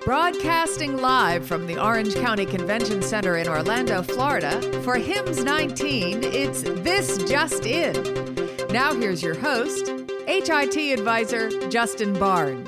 Broadcasting live from the Orange County Convention Center in Orlando, Florida, for HIMSS 19, it's This Just In. Now here's your host, HIT advisor Justin Barnes.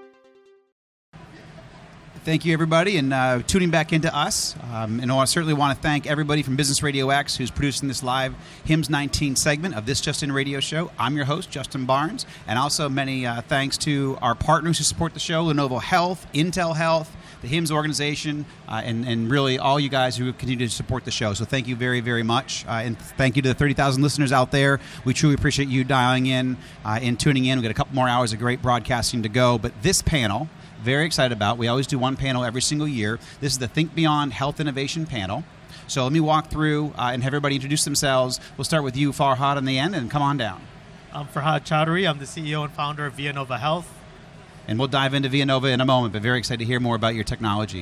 Thank you, everybody, and tuning back into us. And I certainly want to thank everybody from Business Radio X who's producing this live HIMSS 19 segment of This Just In radio show. I'm your host, Justin Barnes, and also many thanks to our partners who support the show, Lenovo Health, Intel Health, the HIMSS organization, and really all you guys who continue to support the show. So thank you very, very much. And thank you to the 30,000 listeners out there. We truly appreciate you dialing in and tuning in. We've got a couple more hours of great broadcasting to go. But this panel, very excited about. We always do one panel every single year. This is the Think Beyond Health Innovation panel. So let me walk through and have everybody introduce themselves. We'll start with you, Farhad, on the end, and come on down. I'm Farhad Chowdhury. I'm the CEO and founder of Vianova Health. And we'll dive into Vianova in a moment, but very excited to hear more about your technology.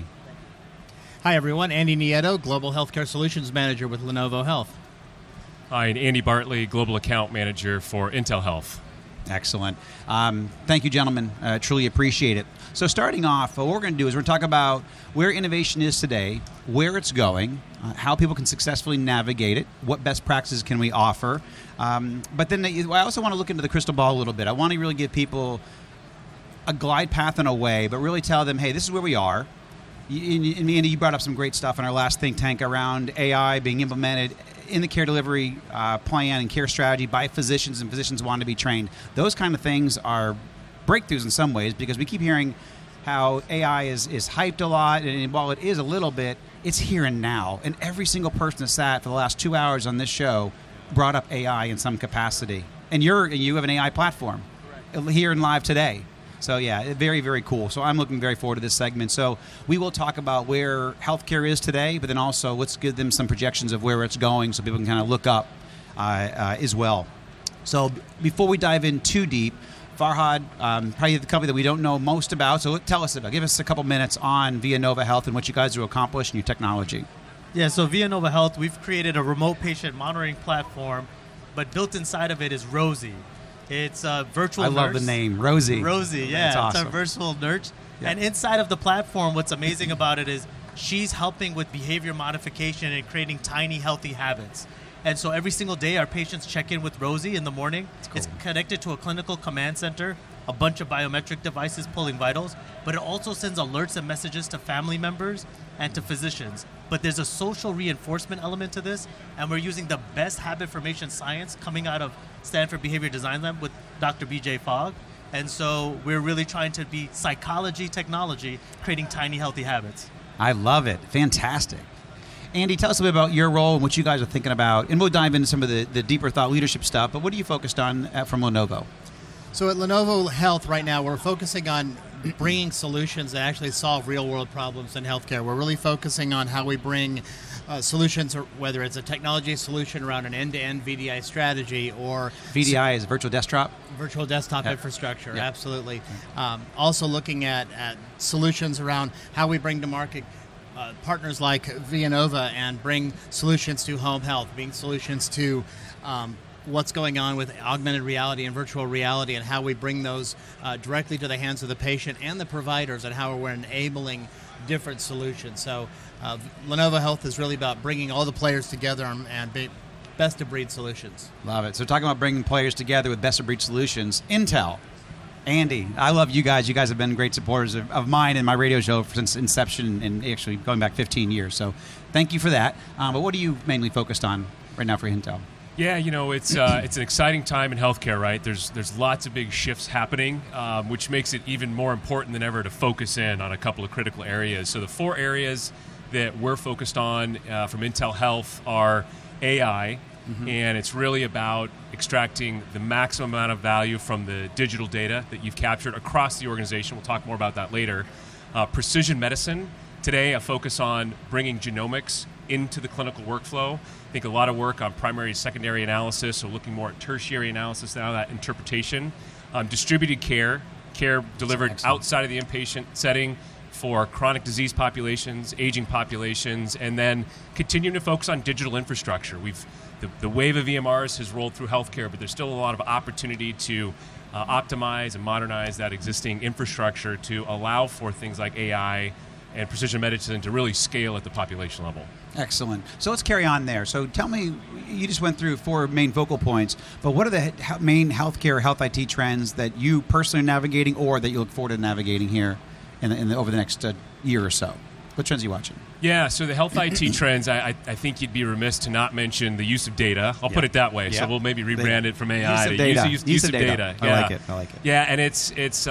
Hi, everyone. Andy Nieto, Global Healthcare Solutions Manager with Lenovo Health. Hi, and Andy Bartley, Global Account Manager for Intel Health. Excellent. Thank you, gentlemen. Truly appreciate it. So starting off, what we're going to do is we're going to talk about where innovation is today, where it's going, how people can successfully navigate it, what best practices can we offer. But then I also want to look into the crystal ball a little bit. I want to really give people a glide path in a way, but really tell them, hey, this is where we are. And Andy, you brought up some great stuff in our last think tank around AI being implemented in the care delivery plan and care strategy by physicians, and physicians want to be trained. Those kind of things are breakthroughs in some ways, because we keep hearing how AI is hyped a lot, and while it is a little bit, it's here and now. And every single person that sat for the last 2 hours on this show brought up AI in some capacity. And you have an AI platform here and live today. So yeah, very, very cool. So I'm looking very forward to this segment. So we will talk about where healthcare is today, but then also let's give them some projections of where it's going so people can kind of look up as well. So before we dive in too deep, Farhad, probably the company that we don't know most about, so give us a couple minutes on Vianova Health and what you guys do accomplish in your technology. Yeah, so Vianova Health, we've created a remote patient monitoring platform, but built inside of it is Rosie. It's a virtual nurse. I love the name, Rosie. Rosie, yeah. That's awesome. It's a virtual nurse. Yeah. And inside of the platform, what's amazing about it is she's helping with behavior modification and creating tiny, healthy habits. And so every single day, our patients check in with Rosie in the morning. Cool. It's connected to a clinical command center, a bunch of biometric devices pulling vitals, but it also sends alerts and messages to family members and to physicians. But there's a social reinforcement element to this, and we're using the best habit formation science coming out of Stanford Behavior Design Lab with Dr. BJ Fogg. And so we're really trying to be psychology technology, creating tiny, healthy habits. I love it. Fantastic. Andy, tell us a bit about your role and what you guys are thinking about, and we'll dive into some of the deeper thought leadership stuff, but what are you focused on from Lenovo? So at Lenovo Health right now, we're focusing on bringing solutions that actually solve real-world problems in healthcare. We're really focusing on how we bring solutions, whether it's a technology solution around an end-to-end VDI strategy or... VDI is virtual desktop? Virtual desktop infrastructure, Yeah. Absolutely. Also looking at solutions around how we bring to market partners like Vianova and bring solutions to home health, bring solutions to what's going on with augmented reality and virtual reality, and how we bring those directly to the hands of the patient and the providers, and how we're enabling different solutions. So Lenovo Health is really about bringing all the players together and best-of-breed solutions. Love it. So talking about bringing players together with best-of-breed solutions, Intel. Andy, I love you guys. You guys have been great supporters of mine and my radio show since inception, and actually going back 15 years. So thank you for that. But what are you mainly focused on right now for Intel? Yeah, it's an exciting time in healthcare, right? There's lots of big shifts happening, which makes it even more important than ever to focus in on a couple of critical areas. So the 4 areas that we're focused on from Intel Health are AI, and it's really about extracting the maximum amount of value from the digital data that you've captured across the organization. We'll talk more about that later. Precision medicine. Today, a focus on bringing genomics into the clinical workflow. I think a lot of work on primary, secondary analysis, so looking more at tertiary analysis now, that interpretation. Distributed care delivered outside of the inpatient setting for chronic disease populations, aging populations, and then continuing to focus on digital infrastructure. The wave of EMRs has rolled through healthcare, but there's still a lot of opportunity to optimize and modernize that existing infrastructure to allow for things like AI and precision medicine to really scale at the population level. Excellent. So let's carry on there. So tell me, you just went through 4 main focal points, but what are the main healthcare, health IT trends that you personally are navigating or that you look forward to navigating here over the next year or so? What trends are you watching? Yeah, so the health IT trends, I think you'd be remiss to not mention the use of data. I'll put it that way. So we'll maybe rebrand it from AI to use of data. Yeah. I like it. Yeah, and it's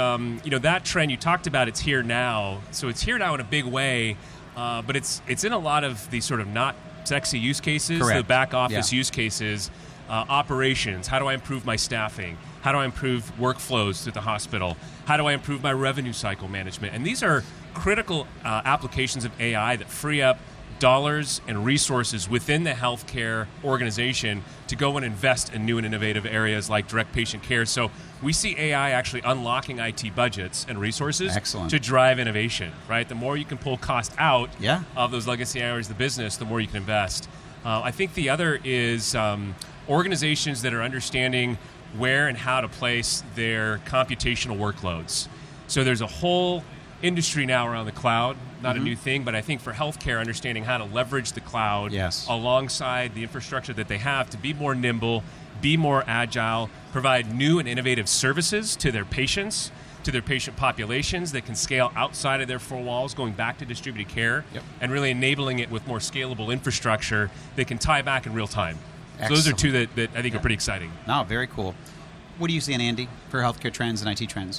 that trend you talked about. It's here now. So it's here now in a big way, but it's in a lot of these sort of not sexy use cases, Correct. the back office use cases, operations. How do I improve my staffing? How do I improve workflows through the hospital? How do I improve my revenue cycle management? And these are critical applications of AI that free up dollars and resources within the healthcare organization to go and invest in new and innovative areas like direct patient care. So we see AI actually unlocking IT budgets and resources to drive innovation, right? The more you can pull cost out of those legacy areas of the business, the more you can invest. I think the other is organizations that are understanding where and how to place their computational workloads. So there's a whole industry now around the cloud, not a new thing, but I think for healthcare, understanding how to leverage the cloud alongside the infrastructure that they have to be more nimble, be more agile, provide new and innovative services to their patients, to their patient populations that can scale outside of their 4 walls, going back to distributed care, and really enabling it with more scalable infrastructure that can tie back in real time. So those are 2 that I think are pretty exciting. No, very cool. What are you seeing, Andy, for healthcare trends and IT trends?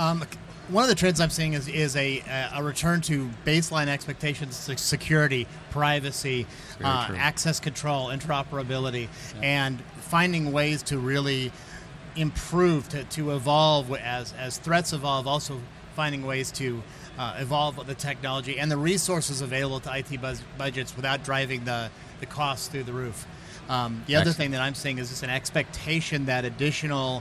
One of the trends I'm seeing is a return to baseline expectations, security, privacy, access control, interoperability, and finding ways to really improve, to evolve as threats evolve, also finding ways to evolve the technology and the resources available to IT budgets without driving the costs through the roof. The other thing that I'm seeing is just an expectation that additional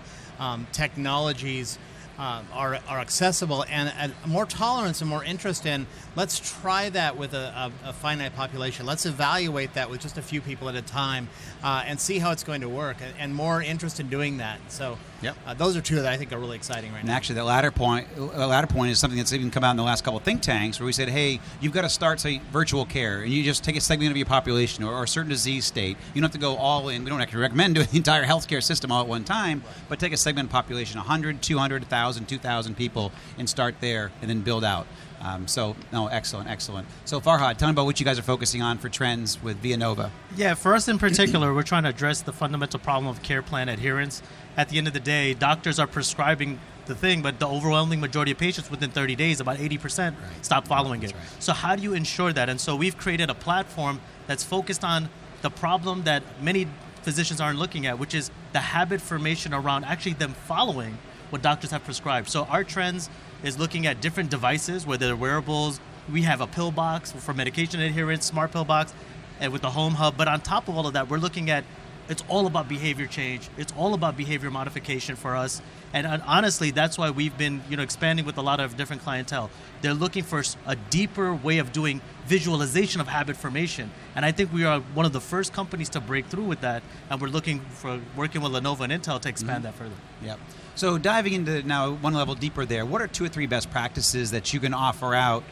technologies are accessible and more tolerance and more interest in, let's try that with a finite population. Let's evaluate that with just a few people at a time and see how it's going to work, and more interest in doing that. So those are 2 that I think are really exciting right now. And actually, the latter point is something that's even come out in the last couple of think tanks where we said, hey, you've got to start, say, virtual care, and you just take a segment of your population or a certain disease state. You don't have to go all in. We don't actually recommend doing the entire healthcare system all at one time, but take a segment of population, 100, 200, 1,000, 2,000 people, and start there and then build out. Excellent. So Farhad, tell me about what you guys are focusing on for trends with ViaNova. Yeah, for us in particular, we're trying to address the fundamental problem of care plan adherence. At the end of the day, doctors are prescribing the thing, but the overwhelming majority of patients within 30 days, about 80%, stop following it. Right. So how do you ensure that? And so we've created a platform that's focused on the problem that many physicians aren't looking at, which is the habit formation around actually them following what doctors have prescribed. So our trends is looking at different devices, whether they're wearables. We have a pill box for medication adherence, smart pill box, and with the home hub. But on top of all of that, we're looking at, it's all about behavior change. It's all about behavior modification for us. And honestly, that's why we've been expanding with a lot of different clientele. They're looking for a deeper way of doing visualization of habit formation. And I think we are one of the first companies to break through with that. And we're looking for working with Lenovo and Intel to expand that further. Yep. So diving into now one level deeper there, what are 2 or 3 best practices that you can offer out?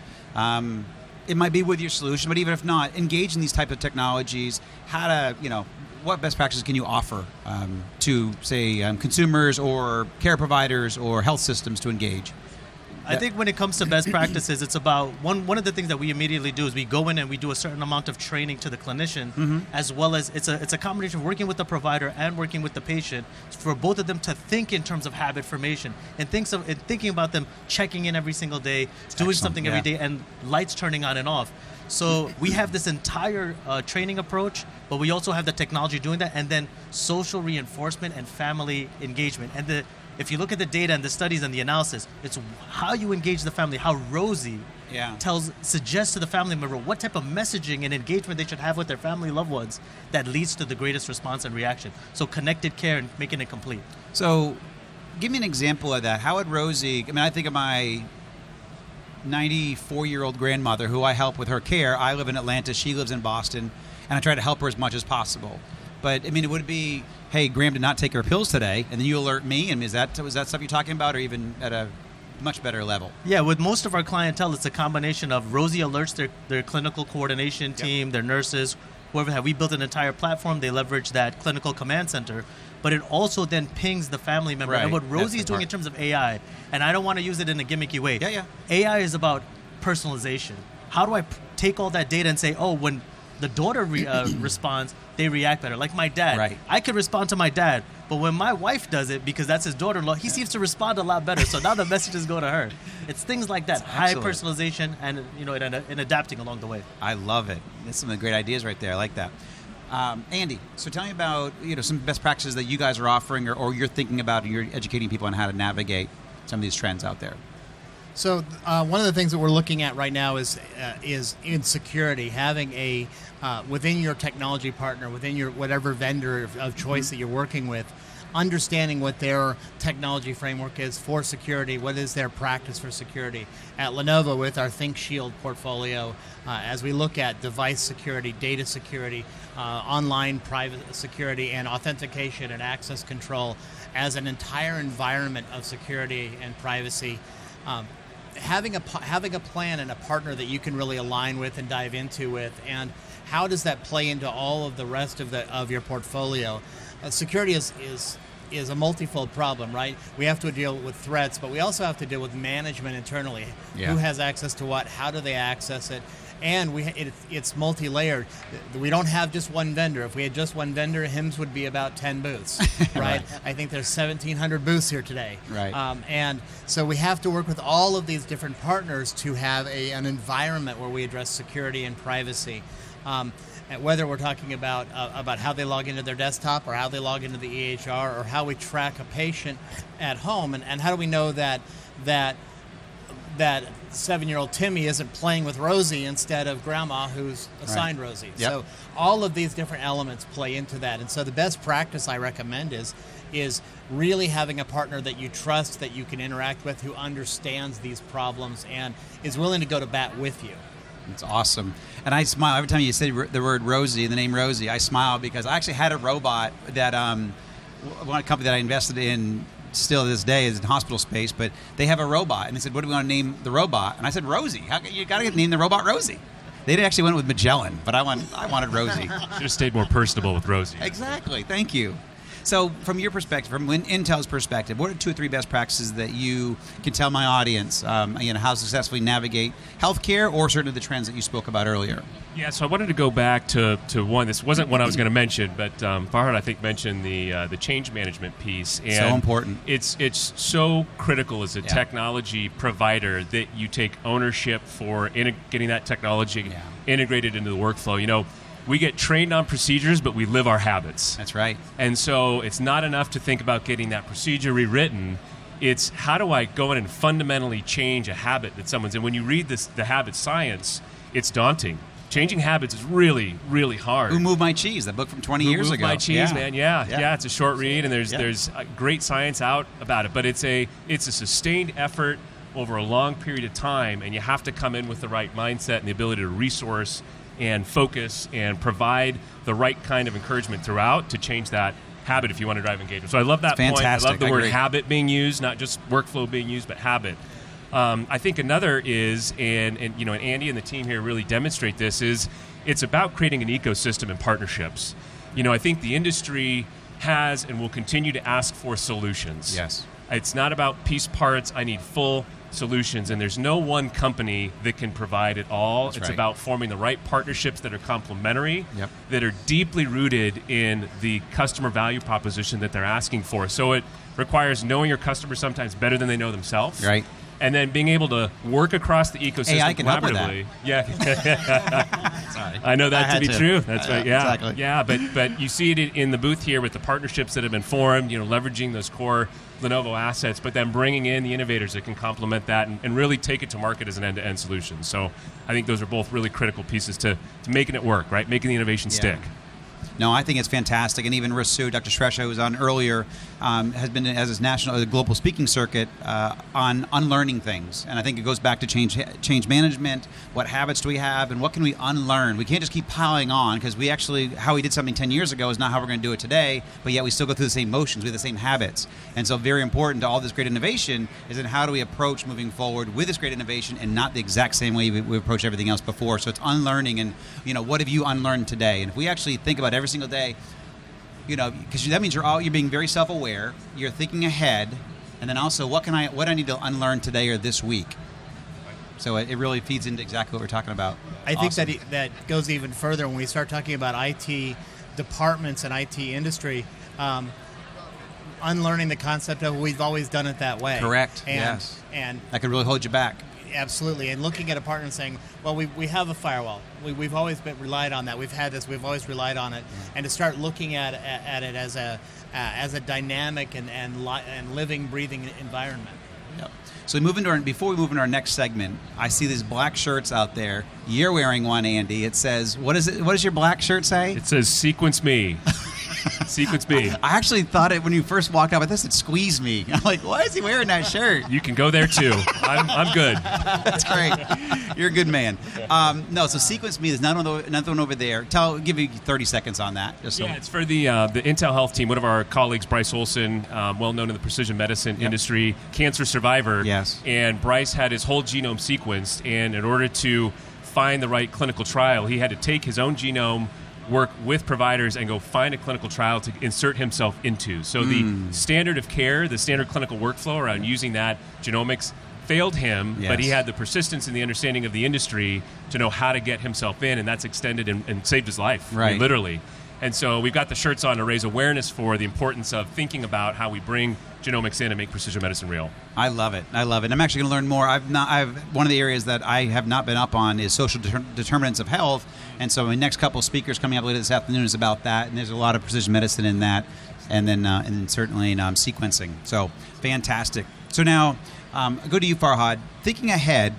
It might be with your solution, but even if not, engage in these type of technologies. How to, what best practices can you offer to, say, consumers or care providers or health systems to engage? I think when it comes to best practices, it's about one of the things that we immediately do is we go in and we do a certain amount of training to the clinician, as well as it's a combination of working with the provider and working with the patient for both of them to think in terms of habit formation and thinking about them checking in every single day, doing something every day, and lights turning on and off. So we have this entire training approach, but we also have the technology doing that, and then social reinforcement and family engagement. And if you look at the data and the studies and the analysis, it's how you engage the family, how Rosie suggests to the family member what type of messaging and engagement they should have with their family loved ones that leads to the greatest response and reaction. So connected care and making it complete. So give me an example of that. How would Rosie, I think of my 94-year-old grandmother who I help with her care. I live in Atlanta, she lives in Boston, and I try to help her as much as possible. But, I mean, it would be, hey, Graham did not take her pills today, and then you alert me, and was that stuff you're talking about, or even at a much better level? Yeah, with most of our clientele, it's a combination of Rosie alerts their clinical coordination team, their nurses, whoever. We built an entire platform. They leverage that clinical command center, but it also then pings the family member. Right. And what Rosie's the doing part. in terms of AI, and I don't want to use it in a gimmicky way. Yeah. AI is about personalization. How do I take all that data and say, oh, when the daughter responds, they react better. Like my dad. Right. I could respond to my dad, but when my wife does it, because that's his daughter-in-law, he seems to respond a lot better. So now the messages go to her. It's things like that, high excellent. personalization, and and adapting along the way. I love it. That's some of the great ideas right there. I like that. Andy, so tell me about some best practices that you guys are offering or you're thinking about, and you're educating people on how to navigate some of these trends out there. So one of the things that we're looking at right now is in security, having a within your technology partner, within your whatever vendor of choice that you're working with, understanding what their technology framework is for security, what is their practice for security. At Lenovo, with our ThinkShield portfolio, as we look at device security, data security, online private security, and authentication and access control as an entire environment of security and privacy. Having a plan and a partner that you can really align with and dive into with, and how does that play into all of the rest of your portfolio? Security is a multifold problem, right? We have to deal with threats, but we also have to deal with management internally. Yeah. Who has access to what? How do they access it? And it's multi-layered. We don't have just one vendor. If we had just one vendor, HIMSS would be about 10 booths, right? I think there's 1,700 booths here today. Right. And so we have to work with all of these different partners to have an environment where we address security and privacy. Whether we're talking about how they log into their desktop, or how they log into the EHR, or how we track a patient at home, and how do we know that 7-year-old Timmy isn't playing with Rosie instead of Grandma, who's assigned Rosie. Yep. So all of these different elements play into that. And so the best practice I recommend is really having a partner that you trust, that you can interact with, who understands these problems and is willing to go to bat with you. It's awesome. And I smile every time you say the word Rosie, the name Rosie. I smile because I actually had a robot that one company that I invested in still to this day is in hospital space, but they have a robot, and they said, what do we want to name the robot? And I said, Rosie. You got to name the robot Rosie. They actually went with Magellan, but I wanted Rosie. Should have stayed more personable with Rosie. Exactly. Thank you. So from your perspective, from Intel's perspective, what are 2 or 3 best practices that you can tell my audience, how to successfully navigate healthcare or certain of the trends that you spoke about earlier? Yeah, so I wanted to go back to one. This wasn't one I was going to mention, but Farhad, I think, mentioned the change management piece. And so important. It's so critical as a technology provider that you take ownership for getting that technology integrated into the workflow. We get trained on procedures, but we live our habits. That's right. And so it's not enough to think about getting that procedure rewritten. It's how do I go in and fundamentally change a habit that someone's in. When you read the habit science, it's daunting. Changing habits is really, really hard. Who Moved My Cheese, that book from 20 years ago. Who Moved My Cheese, man. Yeah, it's a short read, and there's great science out about it. But it's a sustained effort over a long period of time, and you have to come in with the right mindset and the ability to resource and focus and provide the right kind of encouragement throughout to change that habit if you want to drive engagement. So I love that point. I love the word habit being used, not just workflow being used, but habit. I think another is, and Andy and the team here really demonstrate this, is it's about creating an ecosystem and partnerships. I think the industry has and will continue to ask for solutions. Yes. It's not about piece parts. I need full solutions, and there's no one company that can provide it all. That's it's right. about forming the right partnerships that are complementary, Yep. that are deeply rooted in the customer value proposition that they're asking for. So it requires knowing your customer sometimes better than they know themselves. Right. And then being able to work across the ecosystem AI can help with that. collaboratively. Yeah. Sorry. I know that I to be had to. true. That's right. Yeah. Exactly. Yeah, but you see it in the booth here with the partnerships that have been formed, leveraging those core Lenovo assets, but then bringing in the innovators that can complement that and really take it to market as an end-to-end solution. So I think those are both really critical pieces to making it work, right? Making the innovation stick. No, I think it's fantastic. And even Rasu, Dr. Shresha, who was on earlier, has been as his national global speaking circuit on unlearning things. And I think it goes back to change management. What habits do we have, and what can we unlearn? We can't just keep piling on, because how we did something 10 years ago is not how we're going to do it today, but yet we still go through the same motions, we have the same habits. And so very important to all this great innovation is in how do we approach moving forward with this great innovation and not the exact same way we approach everything else before. So it's unlearning, and what have you unlearned today? And if we actually think about every single day, because that means you're being very self-aware, you're thinking ahead, and then also what I need to unlearn today or this week. So it really feeds into exactly what we're talking about. I think that goes even further when we start talking about IT departments and IT industry. Unlearning the concept of we've always done it that way. Correct. And that could really hold you back. Absolutely. And looking at a partner and saying, well, we have a firewall. We've always relied on that. We've had this. We've always relied on it. And to start looking at it as a dynamic and living, breathing environment. Yep. So before we move into our next segment, I see these black shirts out there. You're wearing one, Andy. It says, what does your black shirt say? It says, "Sequence me." Sequence me. I actually thought it when you first walked up. I thought it "Squeeze me." I'm like, why is he wearing that shirt? You can go there too. I'm good. That's great. You're a good man. No, so "Sequence me" is another one over there. Give you 30 seconds on that. It's for the Intel Health team. One of our colleagues, Bryce Olson, well known in the precision medicine industry, cancer survivor. Yes. And Bryce had his whole genome sequenced, and in order to find the right clinical trial, he had to take his own genome, work with providers, and go find a clinical trial to insert himself into. So the standard of care, the standard clinical workflow around using that genomics failed him, but he had the persistence and the understanding of the industry to know how to get himself in, and that's extended and saved his life, literally. And so we've got the shirts on to raise awareness for the importance of thinking about how we bring genomics in and make precision medicine real. I love it. I'm actually going to learn more. One of the areas that I have not been up on is social determinants of health, and so my next couple of speakers coming up later this afternoon is about that, and there's a lot of precision medicine in that, and then certainly in sequencing. So fantastic. So now, go to you, Farhad. Thinking ahead,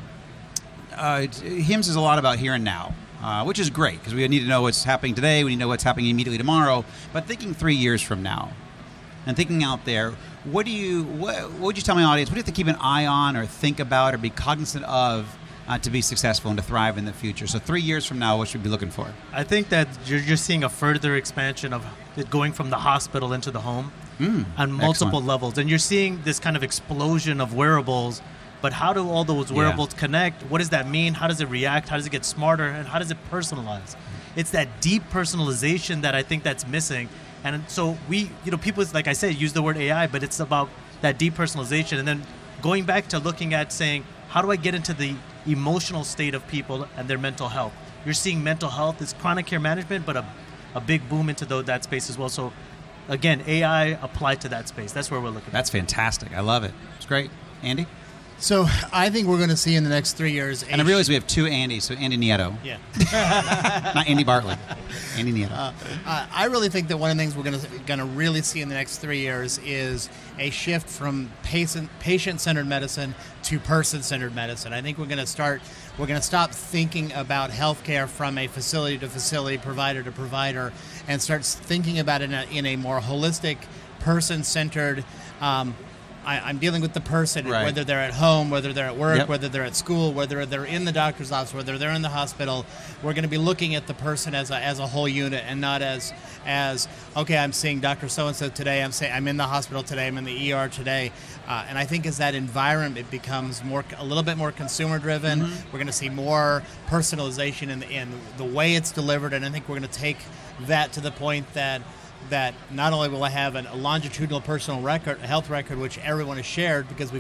HIMSS is a lot about here and now. Which is great, because we need to know what's happening today, we need to know what's happening immediately tomorrow, but thinking 3 years from now, and thinking out there, what would you tell my audience, what do you have to keep an eye on or think about or be cognizant of to be successful and to thrive in the future? So 3 years from now, what should we be looking for? I think that you're just seeing a further expansion of it going from the hospital into the home on multiple levels, and you're seeing this kind of explosion of wearables. But how do all those wearables connect? What does that mean? How does it react? How does it get smarter? And how does it personalize? It's that deep personalization that I think that's missing. And so people, like I said, use the word AI, but it's about that deep personalization. And then going back to looking at saying, how do I get into the emotional state of people and their mental health? You're seeing mental health is chronic care management, but a big boom into that space as well. So again, AI applied to that space. That's where we're looking. That's fantastic. I love it. It's great. Andy? So I think we're going to see in the next 3 years... And I realize we have two Andys, so Andy Nieto. Yeah. Not Andy Bartlett. Andy Nieto. I really think that one of the things we're going to really see in the next 3 years is a shift from patient-centered medicine to person-centered medicine. I think we're going to stop thinking about healthcare from a facility to facility, provider to provider, and start thinking about it in a more holistic, person-centered I'm dealing with the person, whether they're at home, whether they're at work, whether they're at school, whether they're in the doctor's office, whether they're in the hospital. We're going to be looking at the person as a whole unit, and not as okay, I'm seeing Dr. So-and-so today, I'm in the hospital today, I'm in the ER today. And I think as that environment, it becomes a little bit more consumer-driven. We're going to see more personalization in the way it's delivered, and I think we're going to take that to the point that not only will I have a longitudinal personal record, a health record, which everyone has shared because we're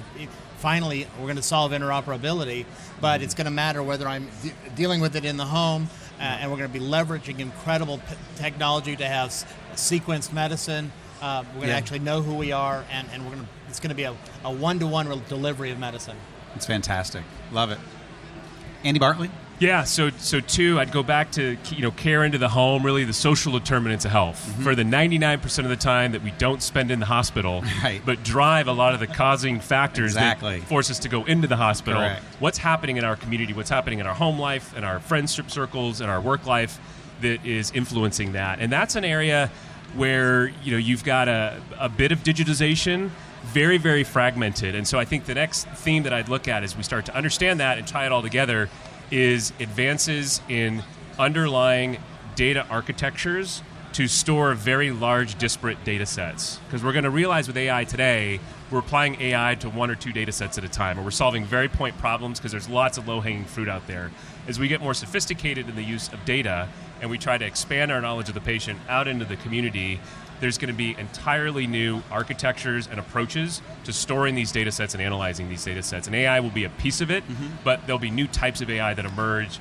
going to solve interoperability, but it's going to matter whether I'm dealing with it in the home, and we're going to be leveraging incredible technology to have sequenced medicine. We're going to actually know who we are, and it's going to be a one-to-one delivery of medicine. It's fantastic. Love it. Andy Bartley? Yeah, so too, I'd go back to care into the home, really the social determinants of health. For the 99% of the time that we don't spend in the hospital, but drive a lot of the causing factors that force us to go into the hospital. Correct. What's happening in our community, what's happening in our home life, in our friendship circles, in our work life, that is influencing that. And that's an area where you've got a bit of digitization, very, very fragmented. And so I think the next theme that I'd look at as we start to understand that and tie it all together is advances in underlying data architectures to store very large disparate data sets. Because we're going to realize with AI today, we're applying AI to one or two data sets at a time, or we're solving very point problems because there's lots of low-hanging fruit out there. As we get more sophisticated in the use of data and we try to expand our knowledge of the patient out into the community, there's going to be entirely new architectures and approaches to storing these data sets and analyzing these data sets. And AI will be a piece of it, but there'll be new types of AI that emerge,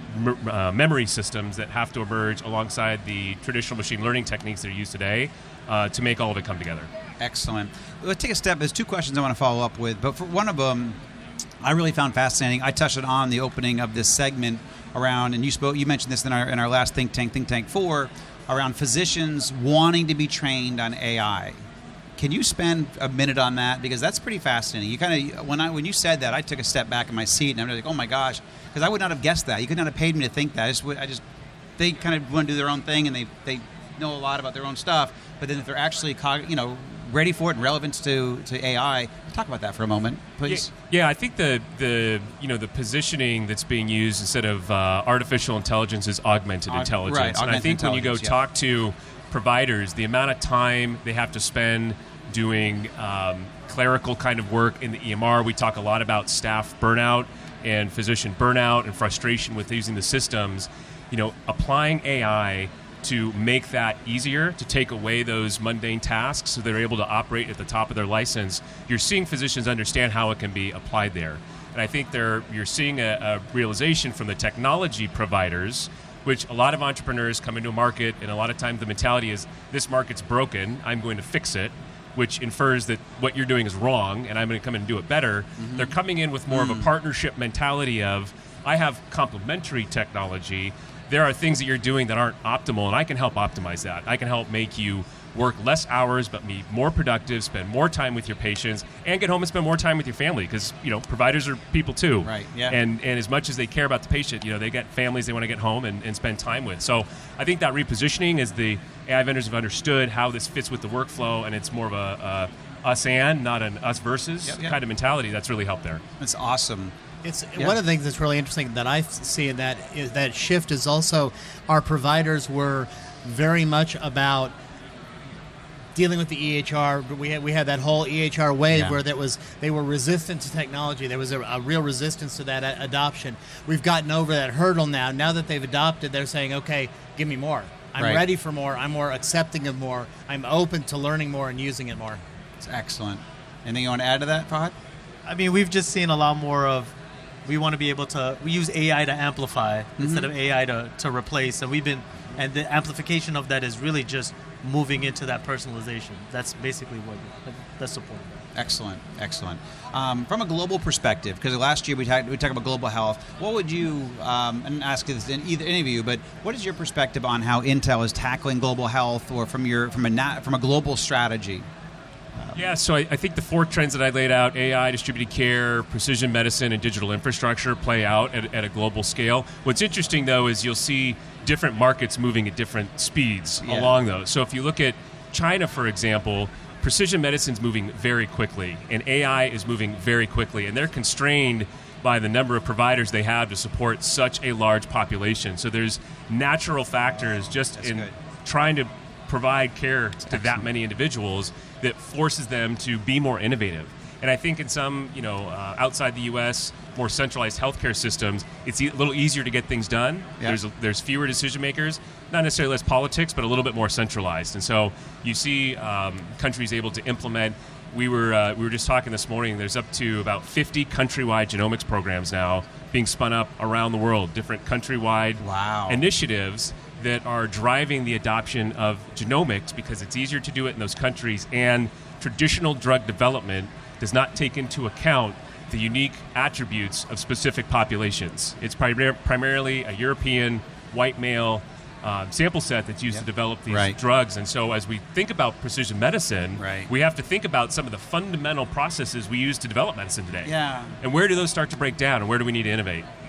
memory systems that have to emerge alongside the traditional machine learning techniques that are used today to make all of it come together. Excellent. Let's take a step. There's two questions I want to follow up with, but for one of them, I really found fascinating. I touched on the opening of this segment around, and you mentioned this in our last Think Tank 4, around physicians wanting to be trained on AI. Can you spend a minute on that? Because that's pretty fascinating. You kind of when you said that, I took a step back in my seat, and I'm like, oh my gosh, because I would not have guessed that. You could not have paid me to think that. They kind of want to do their own thing, and they know a lot about their own stuff. But then if they're actually ready for it and relevant to AI, talk about that for a moment, please. Yeah, I think the positioning that's being used instead of artificial intelligence is augmented intelligence. Right, and I think when you go talk to providers, the amount of time they have to spend doing clerical kind of work in the EMR, we talk a lot about staff burnout and physician burnout and frustration with using the systems. Applying AI to make that easier, to take away those mundane tasks so they're able to operate at the top of their license, you're seeing physicians understand how it can be applied there. And I think you're seeing a realization from the technology providers, which a lot of entrepreneurs come into a market, and a lot of times the mentality is, this market's broken, I'm going to fix it, which infers that what you're doing is wrong, and I'm going to come in and do it better. Mm-hmm. They're coming in with more of a partnership mentality of, I have complementary technology, there are things that you're doing that aren't optimal, and I can help optimize that. I can help make you work less hours but be more productive, spend more time with your patients, and get home and spend more time with your family, because providers are people too. Right. Yeah. And as much as they care about the patient, they got families they want to get home and spend time with. So I think that repositioning, as the AI vendors have understood how this fits with the workflow, and it's more of a us and not an us versus kind of mentality, that's really helped there. That's awesome. One of the things that's really interesting that I see in that is that shift is also our providers were very much about dealing with the EHR. We had that whole EHR wave where they were resistant to technology. There was a real resistance to that adoption. We've gotten over that hurdle now. Now that they've adopted, they're saying, okay, give me more. I'm ready for more. I'm more accepting of more. I'm open to learning more and using it more. It's excellent. Anything you want to add to that, Fahad? I mean, we've just seen a lot more of, we want to be able to, we use AI to amplify instead of AI to replace. And and the amplification of that is really just moving into that personalization. That's basically that's supported. Excellent. From a global perspective, because last year we talked about global health, what would you, and ask this in any of you, but what is your perspective on how Intel is tackling global health, or from a global strategy? So I think the four trends that I laid out, AI, distributed care, precision medicine, and digital infrastructure, play out at a global scale. What's interesting, though, is you'll see different markets moving at different speeds along those. So if you look at China, for example, precision medicine's moving very quickly, and AI is moving very quickly, and they're constrained by the number of providers they have to support such a large population. So there's natural factors trying to provide care to that many individuals that forces them to be more innovative. And I think in some, outside the U.S., more centralized healthcare systems, it's a little easier to get things done. Yeah. There's fewer decision makers, not necessarily less politics, but a little bit more centralized. And so you see countries able to implement. We were just talking this morning. There's up to about 50 countrywide genomics programs now being spun up around the world. Different countrywide initiatives that are driving the adoption of genomics because it's easier to do it in those countries, and traditional drug development does not take into account the unique attributes of specific populations. It's primarily a European white male sample set that's used to develop these drugs. And so as we think about precision medicine, we have to think about some of the fundamental processes we use to develop medicine today. Yeah. And where do those start to break down, and where do we need to innovate?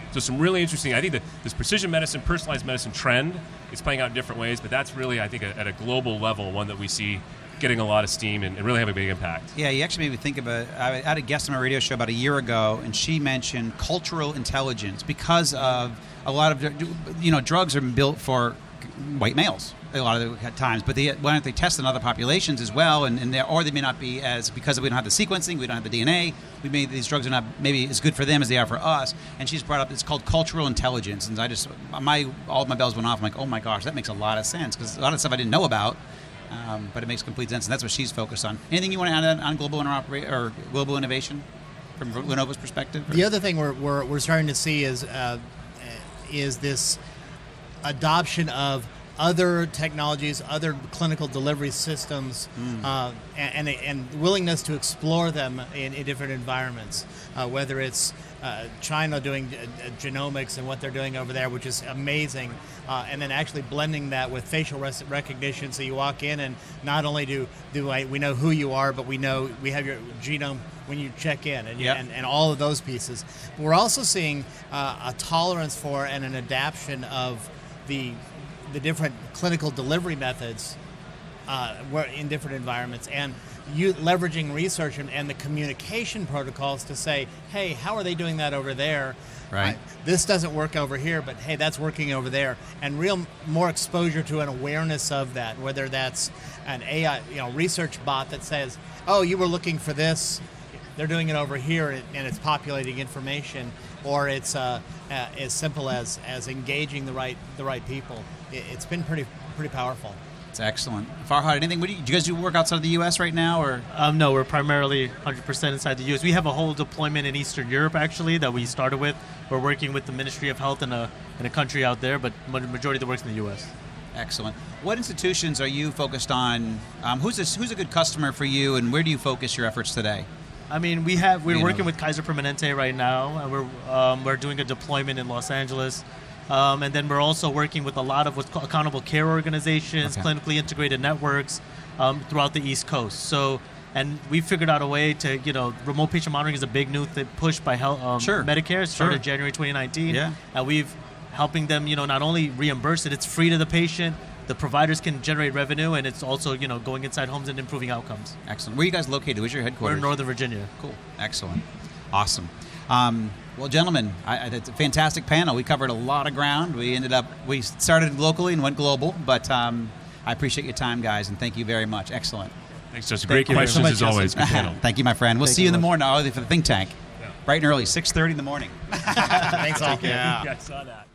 So some really interesting, I think that this precision medicine, personalized medicine trend is playing out in different ways, but that's really, I think, at a global level, one that we see getting a lot of steam and really having a big impact. Yeah, you actually made me think about, I had a guest on my radio show about a year ago, and she mentioned cultural intelligence because of a lot of, drugs are built for white males a lot of the times, but why don't they test in other populations as well? Or they may not be because we don't have the sequencing, we don't have the DNA. These drugs are not maybe as good for them as they are for us. And she's brought up, it's called cultural intelligence, and all of my bells went off. I'm like, oh my gosh, that makes a lot of sense because a lot of stuff I didn't know about. But it makes complete sense, and that's what she's focused on. Anything you want to add on global or global innovation from Lenovo's perspective? The other thing we're starting to see is this adoption of other technologies, other clinical delivery systems, and willingness to explore them in different environments. Whether it's China doing genomics and what they're doing over there, which is amazing, and then actually blending that with facial recognition, so you walk in and not only do we know who you are, but we have your genome when you check in, and all of those pieces. But we're also seeing a tolerance for and an adaptation of the different clinical delivery methods in different environments, and you leveraging research and the communication protocols to say, hey, how are they doing that over there? Right. This doesn't work over here, but hey, that's working over there. And more exposure to an awareness of that, whether that's an AI research bot that says, oh, you were looking for this, they're doing it over here, and it's populating information, or it's as simple as engaging the right people. It's been pretty powerful. It's excellent. Farhad, anything? Do you guys do work outside of the U.S. right now, or? No, we're primarily 100% inside the U.S. We have a whole deployment in Eastern Europe, actually, that we started with. We're working with the Ministry of Health in a country out there, but majority of the work's in the U.S. Excellent. What institutions are you focused on? Who's a good customer for you, and where do you focus your efforts today? I mean, we're working with Kaiser Permanente right now, and we're doing a deployment in Los Angeles. And then we're also working with a lot of what's called accountable care organizations, clinically integrated networks throughout the East Coast. So, and we figured out a way to, remote patient monitoring is a big new push by health, Medicare. It started January 2019. Yeah. And we've helping them, not only reimburse it, it's free to the patient. The providers can generate revenue, and it's also, going inside homes and improving outcomes. Excellent. Where are you guys located? Where's your headquarters? We're in Northern Virginia. Cool. Excellent. Awesome. Well, gentlemen, it's a fantastic panel. We covered a lot of ground. We started locally and went global, but I appreciate your time, guys, and thank you very much. Excellent. Thanks, Justin. Great questions as always. Good panel. Thank you, my friend. We'll see you in the morning for the think tank. Bright and early, 6:30 in the morning. Thanks all. Yeah, I saw that.